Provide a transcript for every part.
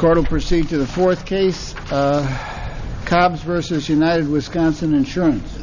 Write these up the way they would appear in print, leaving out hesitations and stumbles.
Court will proceed to the fourth case, Cobbs versus United Wisconsin Insurance.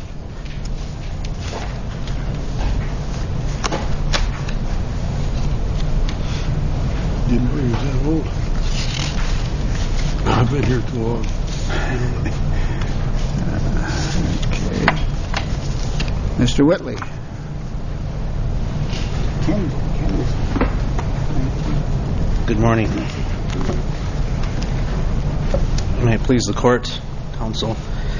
Didn't know he was that old. I've been here too long. Okay. Mr. Whitley. Good morning. May it please the court, counsel.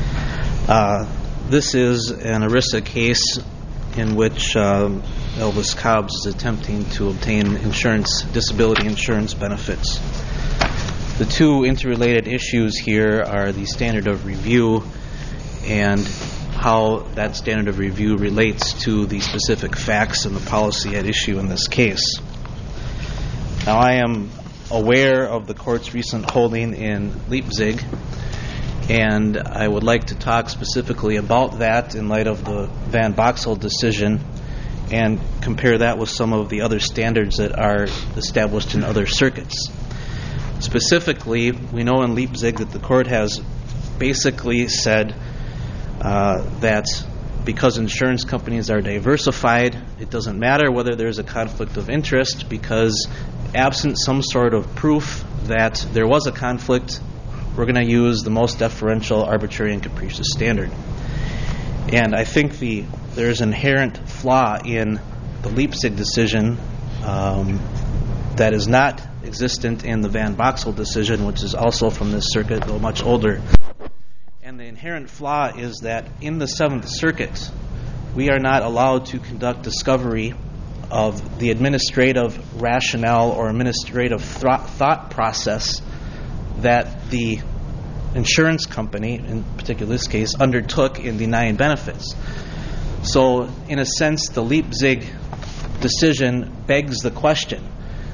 This is an ERISA case in which Elvis Cobbs is attempting to obtain disability insurance benefits. The two interrelated issues here are the standard of review and how that standard of review relates to the specific facts and the policy at issue in this case. Now, I am aware of the court's recent holding in Leipzig, and I would like to talk specifically about that in light of the Van Boxel decision and compare that with some of the other standards that are established in other circuits. Specifically, we know in Leipzig that the court has basically said that because insurance companies are diversified, it doesn't matter whether there's a conflict of interest, because absent some sort of proof that there was a conflict, we're going to use the most deferential, arbitrary, and capricious standard. And I think there's an inherent flaw in the Leipzig decision that is not existent in the Van Boxel decision, which is also from this circuit, though much older. And the inherent flaw is that in the Seventh Circuit, we are not allowed to conduct discovery of the administrative rationale or administrative thought process that the insurance company, in particular this case, undertook in denying benefits. So, in a sense, the Leipzig decision begs the question.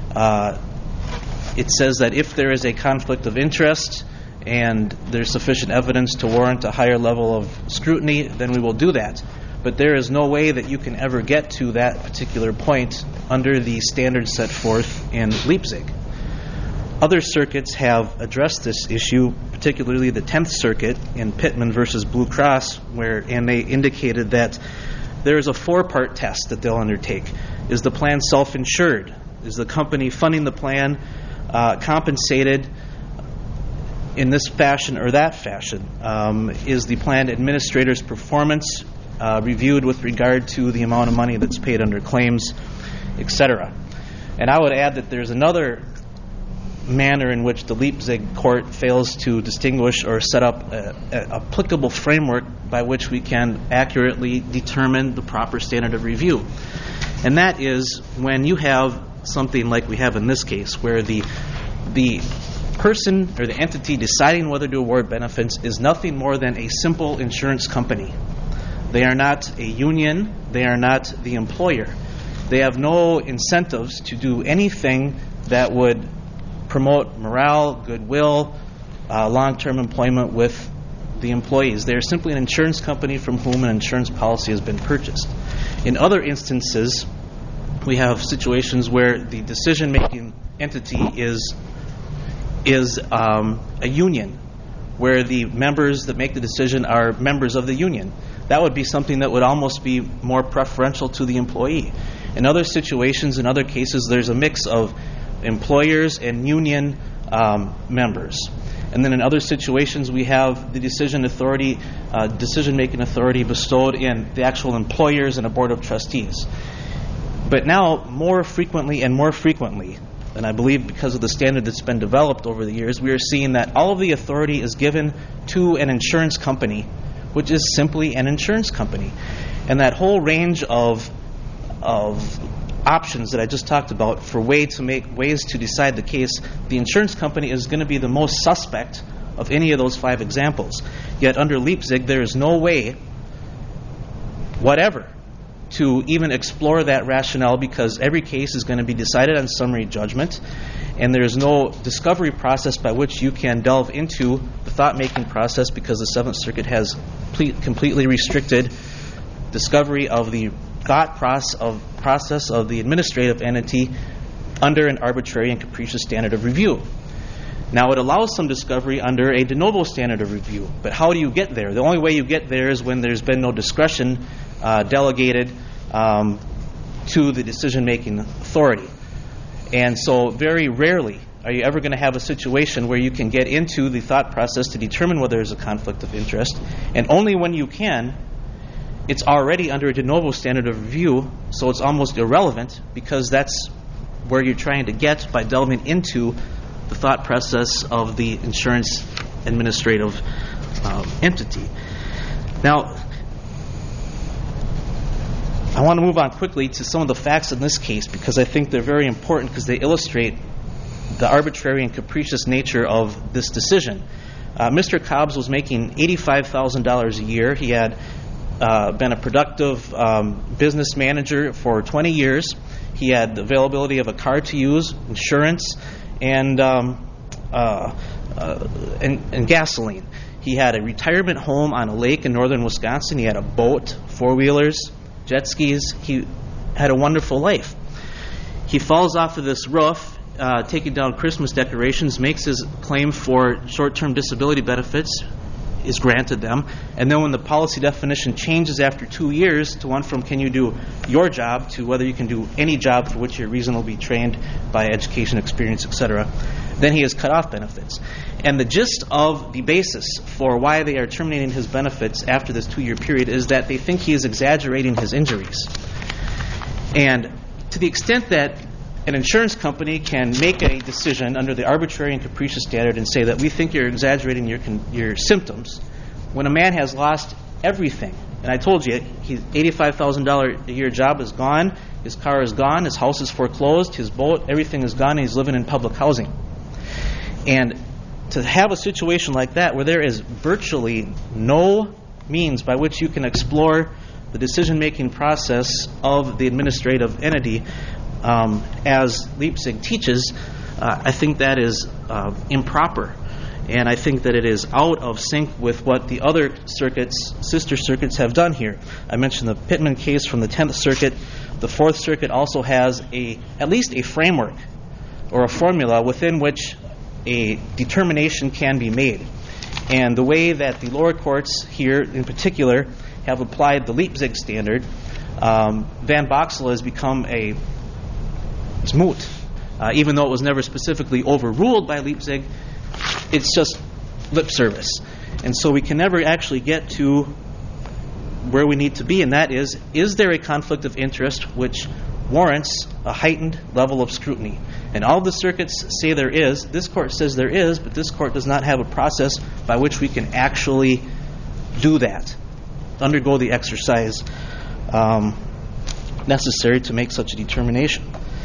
It says that if there is a conflict of interest and there's sufficient evidence to warrant a higher level of scrutiny, then we will do that. But there is no way that you can ever get to that particular point under the standards set forth in Leipzig. Other circuits have addressed this issue, particularly the 10th Circuit in Pittman versus Blue Cross, and they indicated that there is a four-part test that they'll undertake. Is the plan self-insured? Is the company funding the plan compensated in this fashion or that fashion? Is the plan administrator's performance reviewed with regard to the amount of money that's paid under claims, etc.? And I would add that there's another manner in which the Leipzig court fails to distinguish or set up an applicable framework by which we can accurately determine the proper standard of review. And that is when you have something like we have in this case, where the person or the entity deciding whether to award benefits is nothing more than a simple insurance company. They are not a union. They are not the employer. They have no incentives to do anything that would promote morale, goodwill, long-term employment with the employees. They are simply an insurance company from whom an insurance policy has been purchased. In other instances, we have situations where the decision-making entity is a union, where the members that make the decision are members of the union. That would be something that would almost be more preferential to the employee. In other situations, in other cases, there's a mix of employers and union members. And then in other situations, we have the decision-making authority bestowed in the actual employers and a board of trustees. But now, more frequently, and I believe because of the standard that's been developed over the years, we are seeing that all of the authority is given to an insurance company, which is simply an insurance company. And that whole range of options that I just talked about for ways to decide the case, the insurance company is going to be the most suspect of any of those five examples. Yet under Leipzig, there is no way whatever to even explore that rationale, because every case is going to be decided on summary judgment, and there is no discovery process by which you can delve into the thought-making process, because the Seventh Circuit has completely restricted discovery of the thought process of the administrative entity under an arbitrary and capricious standard of review. Now, it allows some discovery under a de novo standard of review, but how do you get there? The only way you get there is when there's been no discretion delegated to the decision-making authority. And so very rarely are you ever going to have a situation where you can get into the thought process to determine whether there's a conflict of interest, and only when you can, it's already under a de novo standard of review, so it's almost irrelevant because that's where you're trying to get by delving into the thought process of the insurance administrative entity. Now, I want to move on quickly to some of the facts in this case because I think they're very important because they illustrate the arbitrary and capricious nature of this decision. Mr. Cobbs was making $85,000 a year. He had been a productive business manager for 20 years. He had the availability of a car to use, insurance, and gasoline. He had a retirement home on a lake in northern Wisconsin. He had a boat, four-wheelers, jet skis. He had a wonderful life. He falls off of this roof, taking down Christmas decorations, makes his claim for short-term disability benefits, is granted them, and then when the policy definition changes after 2 years to one from can you do your job to whether you can do any job for which you're reasonably trained by education, experience, etc., then he is cut off benefits. And the gist of the basis for why they are terminating his benefits after this 2-year period is that they think he is exaggerating his injuries. And to the extent that an insurance company can make a decision under the arbitrary and capricious standard and say that we think you're exaggerating your symptoms when a man has lost everything. And I told you, his $85,000 a year job is gone, his car is gone, his house is foreclosed, his boat, everything is gone, and he's living in public housing. And to have a situation like that where there is virtually no means by which you can explore the decision-making process of the administrative entity as Leipzig teaches, I think that is improper. And I think that it is out of sync with what the other circuits, sister circuits, have done here. I mentioned the Pittman case from the 10th Circuit. The 4th Circuit also has at least a framework or a formula within which a determination can be made. And the way that the lower courts here in particular have applied the Leipzig standard, Van Boxel has become it's moot. Even though it was never specifically overruled by Leipzig, it's just lip service. And so we can never actually get to where we need to be, and that is there a conflict of interest which warrants a heightened level of scrutiny? And all the circuits say there is. This court says there is, but this court does not have a process by which we can actually do that, undergo the exercise necessary to make such a determination.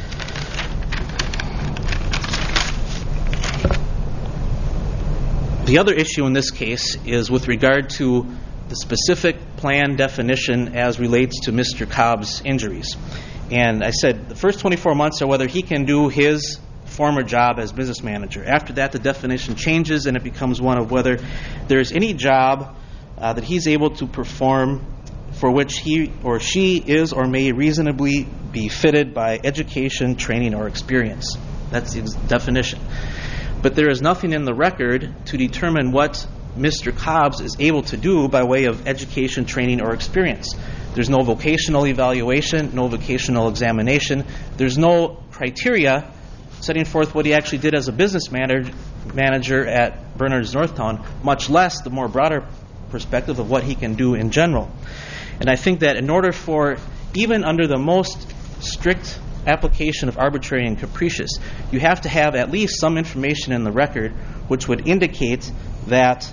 The other issue in this case is with regard to the specific plan definition as relates to Mr. Cobb's injuries. And I said the first 24 months are whether he can do his former job as business manager. After that, the definition changes and it becomes one of whether there is any job that he's able to perform for which he or she is or may reasonably be fitted by education, training, or experience. That's the definition. But there is nothing in the record to determine what Mr. Cobbs is able to do by way of education, training, or experience. There's no vocational evaluation, no vocational examination. There's no criteria setting forth what he actually did as a business manager at Bernard's Northtown, much less the more broader perspective of what he can do in general. And I think that in order for, even under the most strict application of arbitrary and capricious, you have to have at least some information in the record which would indicate that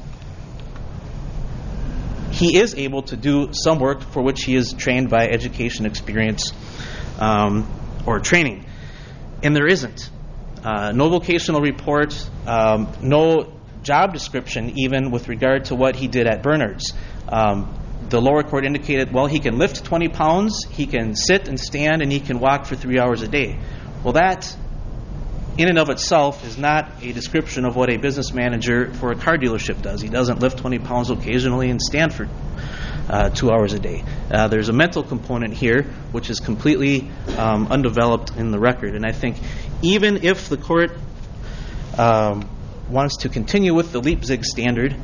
he is able to do some work for which he is trained by education, experience, or training. And there isn't. No vocational report, no job description even with regard to what he did at Bernard's. The lower court indicated, well, he can lift 20 pounds, he can sit and stand, and he can walk for 3 hours a day. Well, that in and of itself is not a description of what a business manager for a car dealership does. He doesn't lift 20 pounds occasionally and stand for 2 hours a day. There's a mental component here which is completely undeveloped in the record. And I think even if the court wants to continue with the Leipzig standard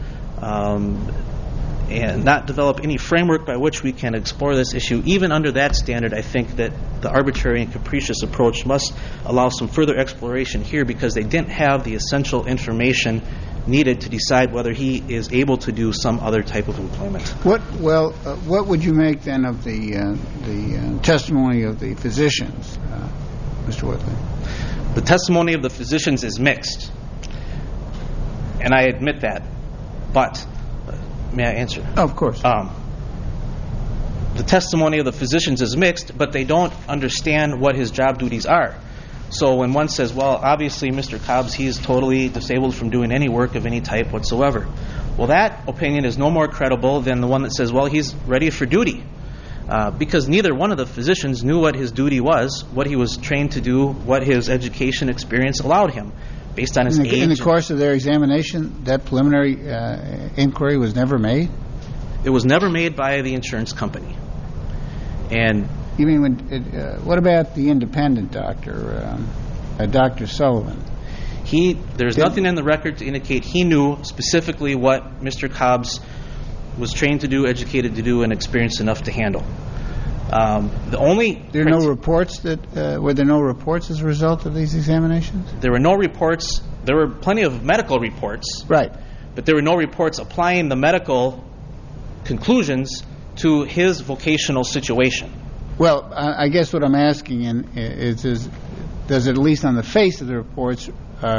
and not develop any framework by which we can explore this issue, even under that standard, I think that the arbitrary and capricious approach must allow some further exploration here, because they didn't have the essential information needed to decide whether he is able to do some other type of employment. What would you make then of the testimony of the physicians, Mr. Whitley? The testimony of the physicians is mixed, and I admit that, but may I answer? Oh, of course. The testimony of the physicians is mixed, but they don't understand what his job duties are. So when one says, well, obviously Mr. Cobbs, he is totally disabled from doing any work of any type whatsoever. Well, that opinion is no more credible than the one that says, well, he's ready for duty. Because neither one of the physicians knew what his duty was, what he was trained to do, what his education experience allowed him, based on his age. In the course of their examination, that preliminary inquiry was never made? It was never made by the insurance company. And you mean what about the independent doctor, Dr. Sullivan? There's nothing in the record to indicate he knew specifically what Mr. Cobbs was trained to do, educated to do, and experienced enough to handle. Were there no reports as a result of these examinations? There were no reports. There were plenty of medical reports. Right. But there were no reports applying the medical conclusions to his vocational situation. Well, I guess what I'm asking is does it, at least on the face of the reports,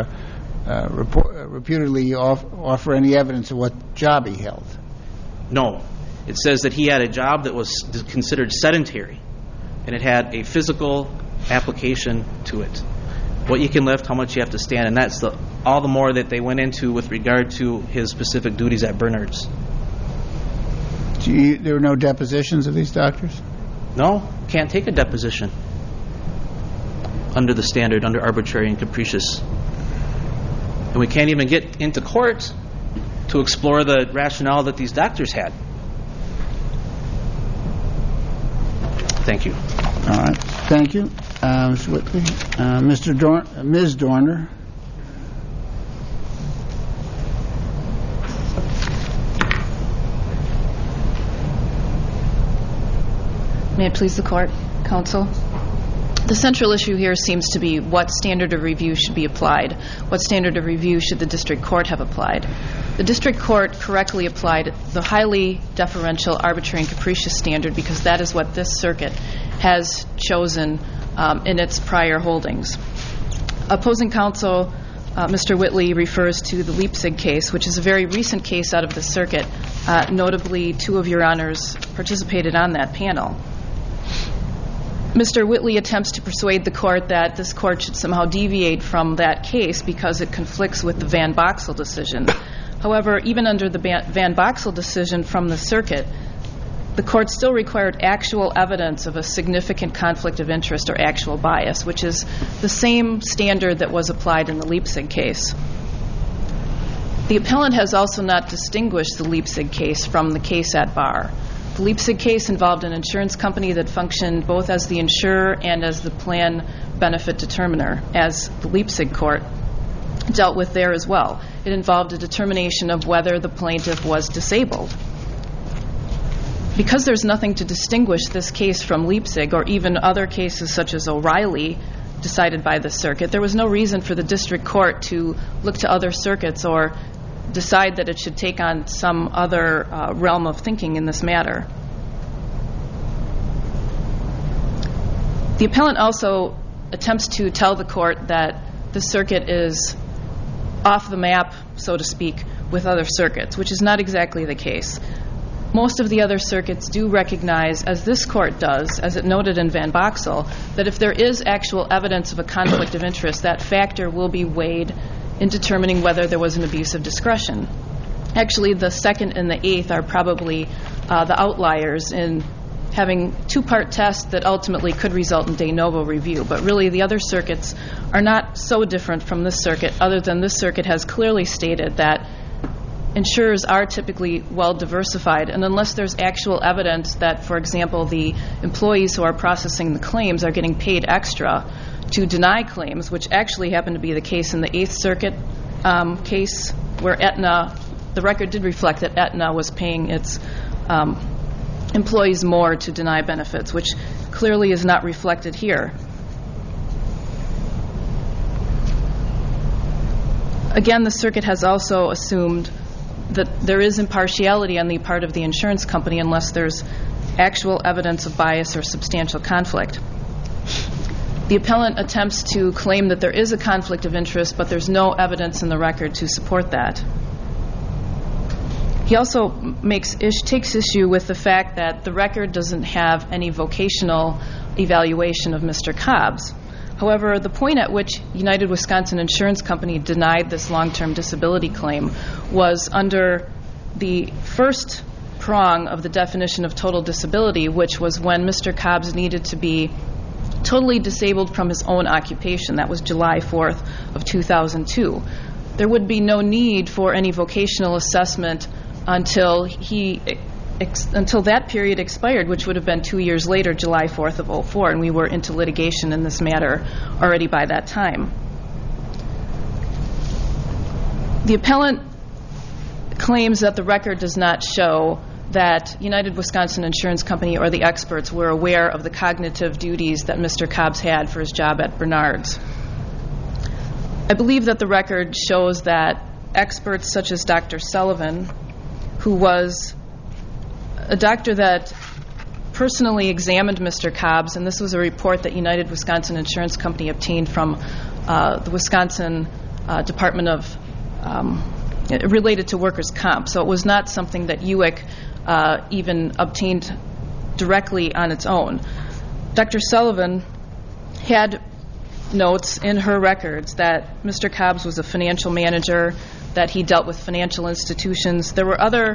reputedly offer any evidence of what job he held? No. It says that he had a job that was considered sedentary, and it had a physical application to it. What you can lift, how much you have to stand, and that's all the more that they went into with regard to his specific duties at Bernard's. There were no depositions of these doctors? No, can't take a deposition under the standard, under arbitrary and capricious. And we can't even get into court to explore the rationale that these doctors had. Thank you. All right. Thank you, Mr. Whitley. Ms. Dorner. May it please the Court, Counsel? The central issue here seems to be what standard of review should be applied. What standard of review should the district court have applied? The district court correctly applied the highly deferential, arbitrary, and capricious standard because that is what this circuit has chosen in its prior holdings. Opposing counsel, Mr. Whitley, refers to the Leipzig case, which is a very recent case out of the circuit. Notably, two of your honors participated on that panel. Mr. Whitley attempts to persuade the court that this court should somehow deviate from that case because it conflicts with the Van Boxel decision. However, even under the Van Boxel decision from the circuit, the court still required actual evidence of a significant conflict of interest or actual bias, which is the same standard that was applied in the Leipzig case. The appellant has also not distinguished the Leipzig case from the case at bar. The Leipzig case involved an insurance company that functioned both as the insurer and as the plan benefit determiner, as the Leipzig court dealt with there as well. It involved a determination of whether the plaintiff was disabled. Because there's nothing to distinguish this case from Leipzig or even other cases such as O'Reilly decided by the circuit, there was no reason for the district court to look to other circuits or decide that it should take on some other realm of thinking in this matter. The appellant also attempts to tell the court that the circuit is off the map, so to speak, with other circuits, which is not exactly the case. Most of the other circuits do recognize, as this court does, as it noted in Van Boxel, that if there is actual evidence of a conflict of interest, that factor will be weighed in determining whether there was an abuse of discretion. Actually, the 2nd and the 8th are probably the outliers in having two-part tests that ultimately could result in de novo review. But really, the other circuits are not so different from this circuit, other than this circuit has clearly stated that insurers are typically well diversified, and unless there's actual evidence that, for example, the employees who are processing the claims are getting paid extra to deny claims, which actually happened to be the case in the 8th Circuit case where Aetna, the record did reflect that Aetna was paying its employees more to deny benefits, which clearly is not reflected here. Again, the circuit has also assumed that there is impartiality on the part of the insurance company unless there's actual evidence of bias or substantial conflict. The appellant attempts to claim that there is a conflict of interest, but there's no evidence in the record to support that. He also takes issue with the fact that the record doesn't have any vocational evaluation of Mr. Cobbs. However, the point at which United Wisconsin Insurance Company denied this long-term disability claim was under the first prong of the definition of total disability, which was when Mr. Cobbs needed to be totally disabled from his own occupation. That was July 4th of 2002. There would be no need for any vocational assessment until that period expired, which would have been 2 years later, July 4th of 2004, and we were into litigation in this matter already by that time. The appellant claims that the record does not show that United Wisconsin Insurance Company or the experts were aware of the cognitive duties that Mr. Cobbs had for his job at Bernard's. I believe that the record shows that experts such as Dr. Sullivan, who was a doctor that personally examined Mr. Cobbs, and this was a report that United Wisconsin Insurance Company obtained from the Wisconsin Department of related to workers' comp. So it was not something that UIC even obtained directly on its own. Dr. Sullivan had notes in her records that Mr. Cobbs was a financial manager, that he dealt with financial institutions. There were other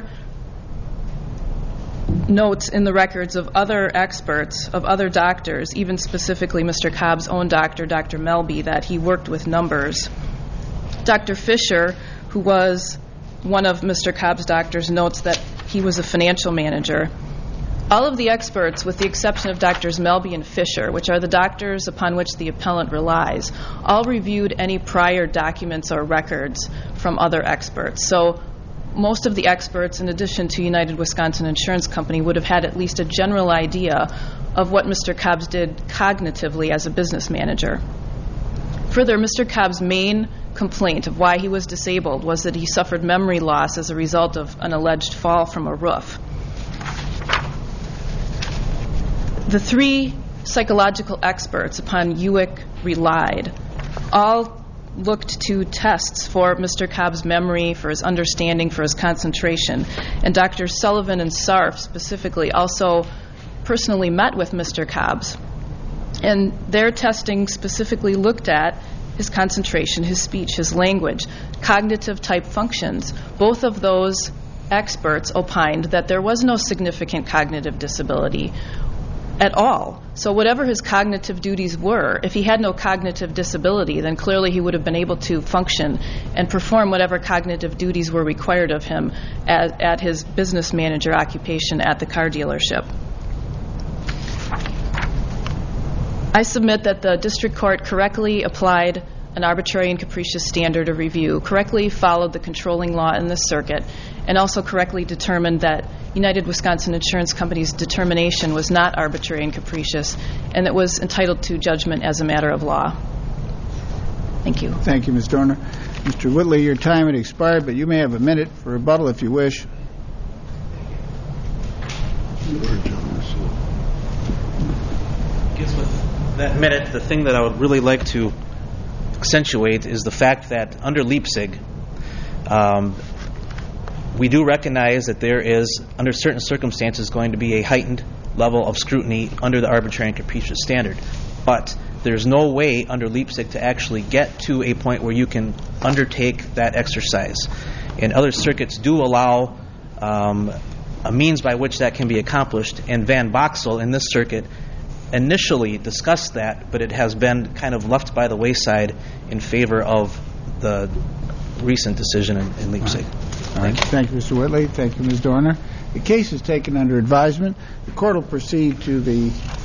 notes in the records of other experts, of other doctors, even specifically Mr. Cobbs' own doctor, Dr. Melby, that he worked with numbers. Dr. Fisher, who was one of Mr. Cobbs' doctors, notes that he was a financial manager. All of the experts, with the exception of Drs. Melby and Fisher, which are the doctors upon which the appellant relies, all reviewed any prior documents or records from other experts. So most of the experts, in addition to United Wisconsin Insurance Company, would have had at least a general idea of what Mr. Cobbs did cognitively as a business manager. Further, Mr. Cobbs' main complaint of why he was disabled was that he suffered memory loss as a result of an alleged fall from a roof. The three psychological experts upon UIC relied all looked to tests for Mr. Cobbs' memory, for his understanding, for his concentration. And Drs. Sullivan and Sarf specifically also personally met with Mr. Cobbs. And their testing specifically looked at his concentration, his speech, his language, cognitive type functions. Both of those experts opined that there was no significant cognitive disability at all. So whatever his cognitive duties were, if he had no cognitive disability, then clearly he would have been able to function and perform whatever cognitive duties were required of him at his business manager occupation at the car dealership. I submit that the district court correctly applied an arbitrary and capricious standard of review, correctly followed the controlling law in this circuit, and also correctly determined that United Wisconsin Insurance Company's determination was not arbitrary and capricious, and it was entitled to judgment as a matter of law. Thank you. Thank you, Ms. Dorner. Mr. Whitley, your time had expired, but you may have a minute for rebuttal if you wish. I guess with that minute, the thing that I would really like to accentuate is the fact that under Leipzig, we do recognize that there is, under certain circumstances, going to be a heightened level of scrutiny under the arbitrary and capricious standard. But there's no way under Leipzig to actually get to a point where you can undertake that exercise. And other circuits do allow a means by which that can be accomplished. And Van Boxel in this circuit initially discussed that, but it has been kind of left by the wayside in favor of the recent decision in Leipzig. Thank you. Thank you, Mr. Whitley. Thank you, Ms. Dorner. The case is taken under advisement. The court will proceed to the